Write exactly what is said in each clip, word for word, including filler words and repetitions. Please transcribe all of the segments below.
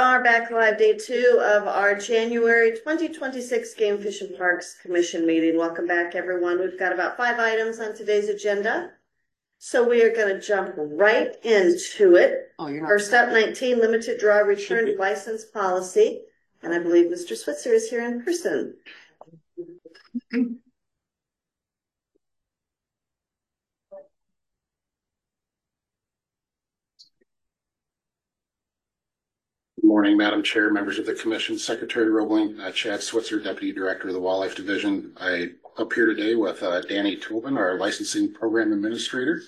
are back live, day two of our January twenty twenty-six Game Fish and Parks Commission meeting. Welcome back, everyone. We've got about five items on today's agenda, so we are going to jump right into it. Oh, you're not First up, nineteen, limited draw return license policy, and I believe Mister Switzer is here in person. Good morning, Madam Chair, members of the Commission, Secretary Roebling, uh, Chad Switzer, Deputy Director of the Wildlife Division. I up here today with uh, Danny Tobin, our Licensing Program Administrator.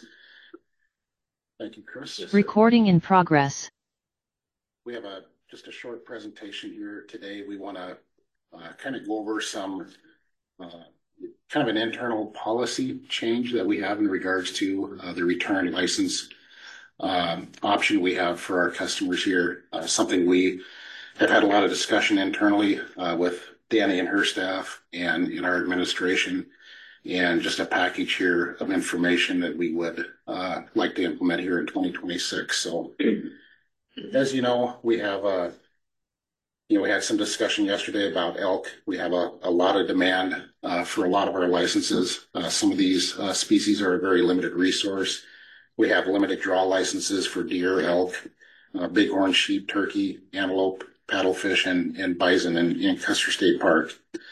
Thank you, Chris. Recording in progress. We have a just a short presentation here today. We want to uh, kind of go over some uh, kind of an internal policy change that we have in regards to uh, the return license Um, option we have for our customers here. Uh, something we have had a lot of discussion internally uh, with Danny and her staff and in our administration, and just a package here of information that we would uh, like to implement here in twenty twenty-six. So as you know, we have uh, you know, we had some discussion yesterday about elk. We have a, a lot of demand uh, for a lot of our licenses. Uh, some of these uh, species are a very limited resource. We have limited draw licenses for deer, elk, uh, bighorn sheep, turkey, antelope, paddlefish, and, and bison in, in Custer State Park.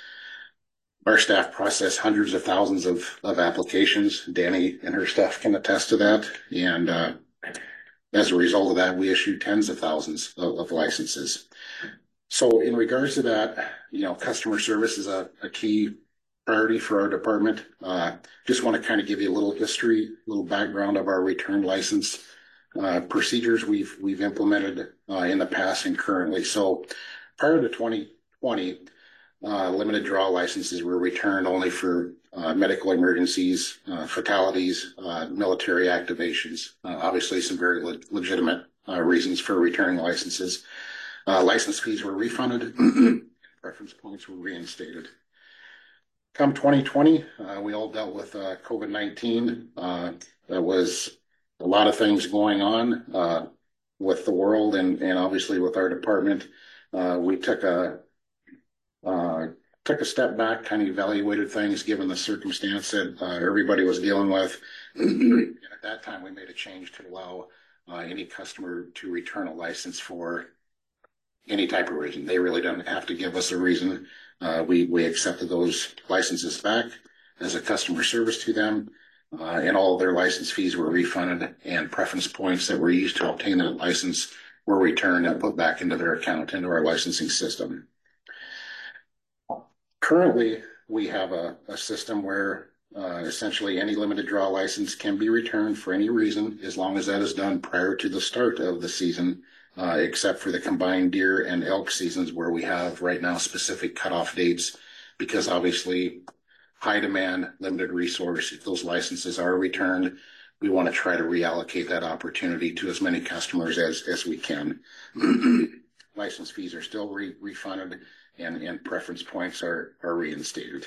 Our staff process hundreds of thousands of, of applications. Danny and her staff can attest to that. And uh, as a result of that, we issue tens of thousands of, of licenses. So in regards to that, you know, customer service is a, a key priority for our department. Uh, just want to kind of give you a little history, a little background of our return license uh, procedures we've we've implemented uh, in the past and currently. So prior to twenty twenty, uh, limited draw licenses were returned only for uh, medical emergencies, uh, fatalities, uh, military activations. Uh, obviously, some very le legitimate uh, reasons for returning licenses. Uh, license fees were refunded, preference points were reinstated. Come twenty twenty, uh, we all dealt with uh, COVID nineteen. Uh, there was a lot of things going on uh, with the world and, and obviously with our department. Uh, we took a uh, took a step back, kind of evaluated things given the circumstance that uh, everybody was dealing with. And at that time, we made a change to allow uh, any customer to return a license for any type of reason. They really don't have to give us a reason. Uh, we, we accepted those licenses back as a customer service to them, uh, and all of their license fees were refunded, and preference points that were used to obtain that license were returned and put back into their account, into our licensing system. Currently, we have a, a system where uh, essentially any limited draw license can be returned for any reason, as long as that is done prior to the start of the season. Uh, except for the combined deer and elk seasons, where we have right now specific cutoff dates, because obviously high demand, limited resource. If those licenses are returned, we want to try to reallocate that opportunity to as many customers as, as we can. License fees are still re refunded, and, and preference points are, are reinstated.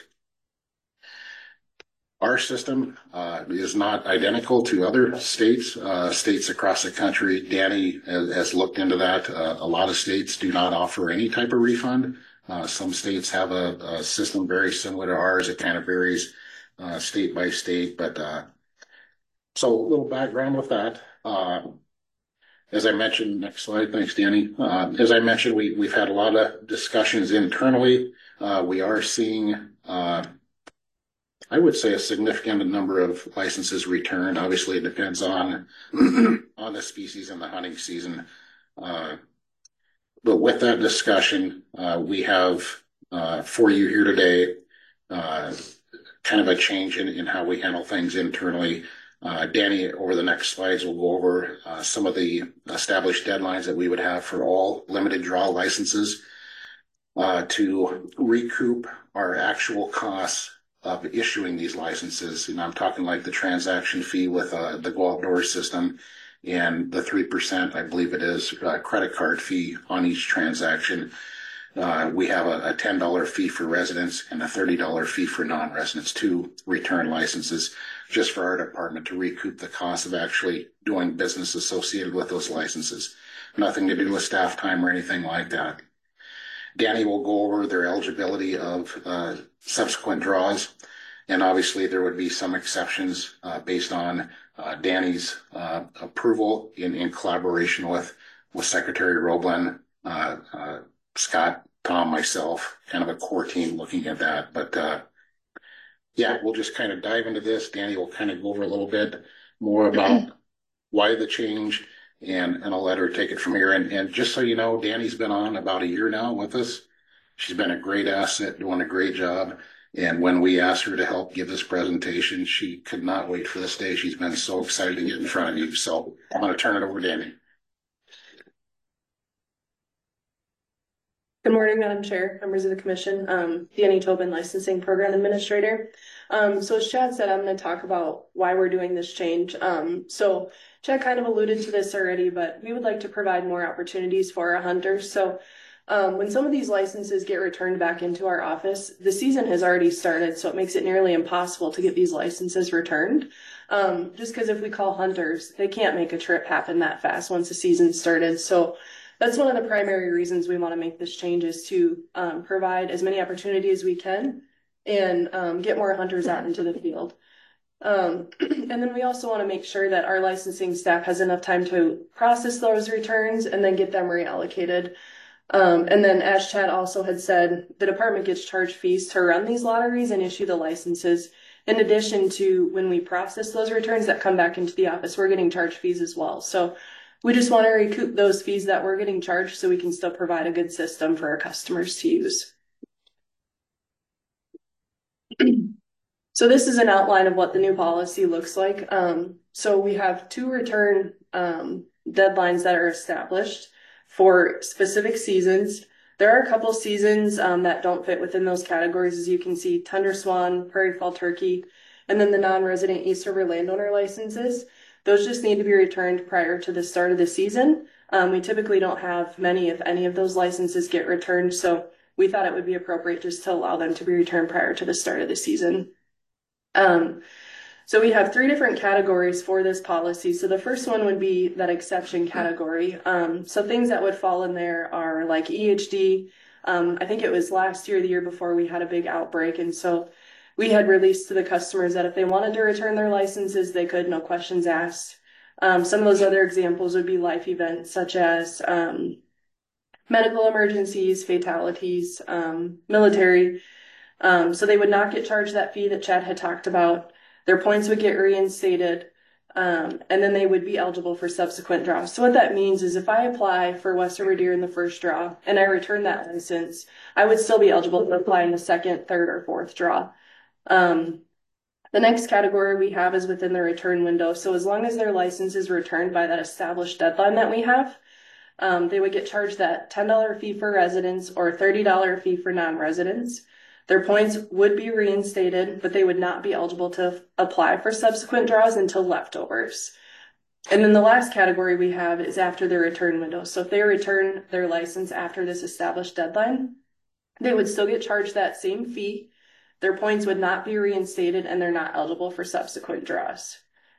Our system uh, is not identical to other states, uh, states across the country. Danny has, has looked into that. Uh, a lot of states do not offer any type of refund. Uh, some states have a, a system very similar to ours. It kind of varies uh, state by state. But uh, so a little background with that. Uh, as I mentioned, next slide. Thanks, Danny. Uh, as I mentioned, we, we've had a lot of discussions internally. Uh, we are seeing uh, I would say a significant number of licenses returned. Obviously, it depends on on the species and the hunting season. Uh, but with that discussion, uh, we have uh, for you here today uh, kind of a change in, in how we handle things internally. Uh, Danny, over the next slides, will go over uh, some of the established deadlines that we would have for all limited draw licenses uh, to recoup our actual costs of issuing these licenses. And I'm talking like the transaction fee with uh, the Go Outdoors system and the three percent, I believe it is, uh, credit card fee on each transaction. Uh, we have a, a ten dollar fee for residents and a thirty dollar fee for non-residents to return licenses, just for our department to recoup the cost of actually doing business associated with those licenses. nothing to do with staff time or anything like that. Danny will go over their eligibility of uh, subsequent draws. And obviously there would be some exceptions uh, based on uh, Danny's uh, approval in, in collaboration with, with Secretary Roblin, uh, uh, Scott, Tom, myself, kind of a core team looking at that. But uh, yeah, we'll just kind of dive into this. Danny will kind of go over a little bit more about why the change, and, and I'll let her take it from here. And, and just so you know, Danny's been on about a year now with us. She's been a great asset, doing a great job. And when we asked her to help give this presentation, she could not wait for this day. She's been so excited to get in front of you. So I'm going to turn it over to Danny. Good morning, Madam Chair, members of the Commission. Um, Danny Tobin, Licensing Program Administrator. Um, so as Chad said, I'm going to talk about why we're doing this change. Um, so Chad kind of alluded to this already, but we would like to provide more opportunities for our hunters. So um, when some of these licenses get returned back into our office, the season has already started, so it makes it nearly impossible to get these licenses returned. Um, just because if we call hunters, they can't make a trip happen that fast once the season started. So that's one of the primary reasons we want to make this change, is to um, provide as many opportunities as we can and um, get more hunters out into the field. Um, and then we also want to make sure that our licensing staff has enough time to process those returns and then get them reallocated. Um, and then as Chad also had said, the department gets charged fees to run these lotteries and issue the licenses. In addition to when we process those returns that come back into the office, we're getting charged fees as well. So we just want to recoup those fees that we're getting charged so we can still provide a good system for our customers to use. So this is an outline of what the new policy looks like. Um, so we have two return um, deadlines that are established for specific seasons. There are a couple seasons um, that don't fit within those categories, as you can see: Tundra Swan, Prairie Fall Turkey, and then the non-resident East River landowner licenses. Those just need to be returned prior to the start of the season. Um, we typically don't have many, if any, of those licenses get returned, so we thought it would be appropriate just to allow them to be returned prior to the start of the season. Um, so we have three different categories for this policy. So the first one would be that exception category. Um, so things that would fall in there are like E H D. Um, I think it was last year, the year before, we had a big outbreak, and so we had released to the customers that if they wanted to return their licenses, they could, no questions asked. Um, some of those other examples would be life events such as um, medical emergencies, fatalities, um, military. Um, so they would not get charged that fee that Chad had talked about. Their points would get reinstated, um, and then they would be eligible for subsequent draws. So what that means is if I apply for West River Deer in the first draw and I return that license, I would still be eligible to apply in the second, third, or fourth draw. Um, the next category we have is within the return window. So as long as their license is returned by that established deadline that we have, um, they would get charged that ten dollar fee for residents or thirty dollar fee for non-residents. Their points would be reinstated, but they would not be eligible to apply for subsequent draws until leftovers. And then the last category we have is after their return window. So if they return their license after this established deadline, they would still get charged that same fee. Their points would not be reinstated, and they're not eligible for subsequent draws.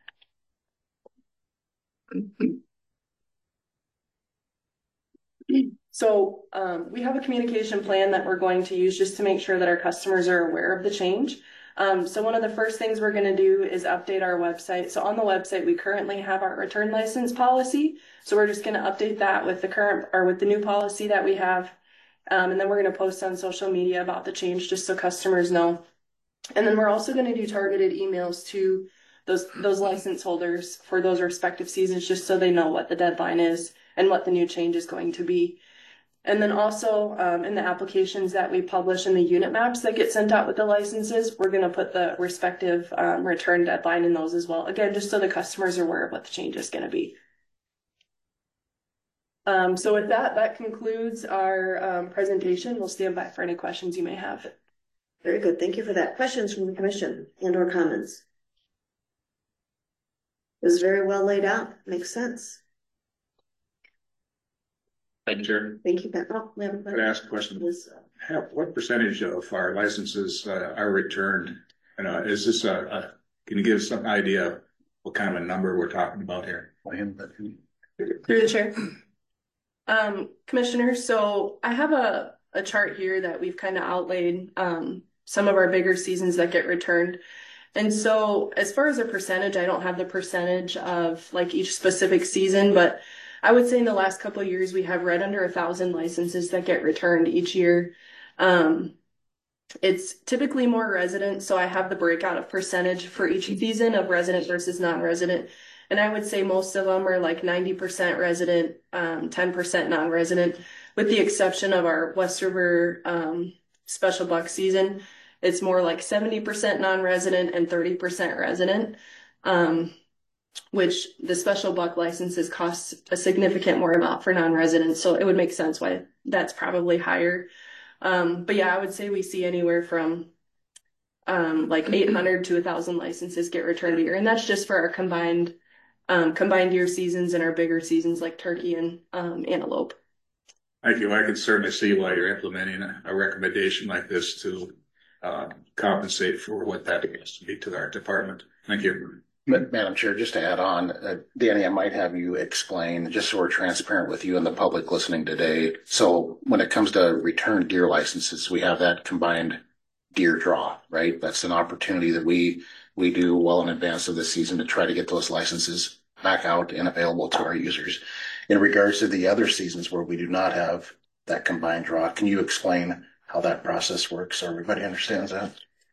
So um, we have a communication plan that we're going to use just to make sure that our customers are aware of the change. Um, so one of the first things we're going to do is update our website. So on the website, we currently have our return license policy. So we're just going to update that with the current or with the new policy that we have. Um, and then we're going to post on social media about the change just so customers know. And then we're also going to do targeted emails to those, those license holders for those respective seasons, just so they know what the deadline is and what the new change is going to be. And then also um, in the applications that we publish and the unit maps that get sent out with the licenses, we're going to put the respective um, return deadline in those as well. Again, just so the customers are aware of what the change is going to be. Um, so with that, that concludes our um, presentation. We'll stand by for any questions you may have. Very good. Thank you for that. Questions from the commission and or comments? It was very well laid out. Makes sense. Thank you, Chair. Thank you, Pat. Oh, we have a question. Could I ask a question? Yes. How, what percentage of our licenses uh, are returned? And uh, is this a, a, can you give us some idea of what kind of a number we're talking about here? Through the chair. Um, Commissioners, so I have a, a chart here that we've kind of outlaid, um, some of our bigger seasons that get returned. And so as far as a percentage, I don't have the percentage of like each specific season, but I would say in the last couple of years, we have right under a thousand licenses that get returned each year. Um, it's typically more resident, so I have the breakout of percentage for each season of resident versus non-resident. And I would say most of them are like ninety percent resident, um, ten percent non-resident, with the exception of our West River um, special buck season. It's more like seventy percent non-resident and thirty percent resident, um, which the special buck licenses cost a significant more amount for non-residents. So it would make sense why that's probably higher. Um, but yeah, I would say we see anywhere from um, like eight hundred to a thousand licenses get returned a year. And that's just for our combined um, combined year seasons and our bigger seasons like turkey and um, antelope. Thank you. I can certainly see why you're implementing a, a recommendation like this to uh, compensate for what that has to be to our department. Thank you. Madam Chair, just to add on, uh, Danny, I might have you explain, just so we're transparent with you and the public listening today. So when it comes to return deer licenses, we have that combined deer draw, right? That's an opportunity that we we do well in advance of the season to try to get those licenses back out and available to our users. In regards to the other seasons where we do not have that combined draw, can you explain how that process works so everybody understands that?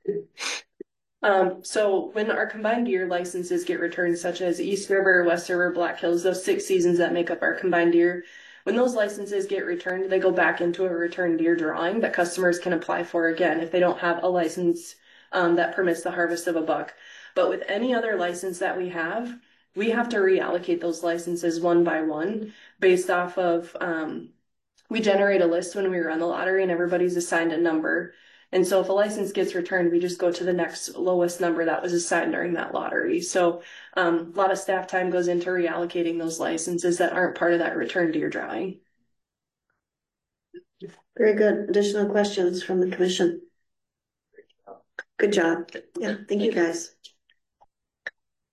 Um, so when our combined deer licenses get returned, such as East River, West River, Black Hills, those six seasons that make up our combined deer, when those licenses get returned, they go back into a return deer drawing that customers can apply for again if they don't have a license um, that permits the harvest of a buck. But with any other license that we have, we have to reallocate those licenses one by one based off of, um, we generate a list when we run the lottery and everybody's assigned a number. And so if a license gets returned, we just go to the next lowest number that was assigned during that lottery. So um, a lot of staff time goes into reallocating those licenses that aren't part of that return deer drawing. Very good. Additional questions from the commission? Good job. Yeah, thank you guys.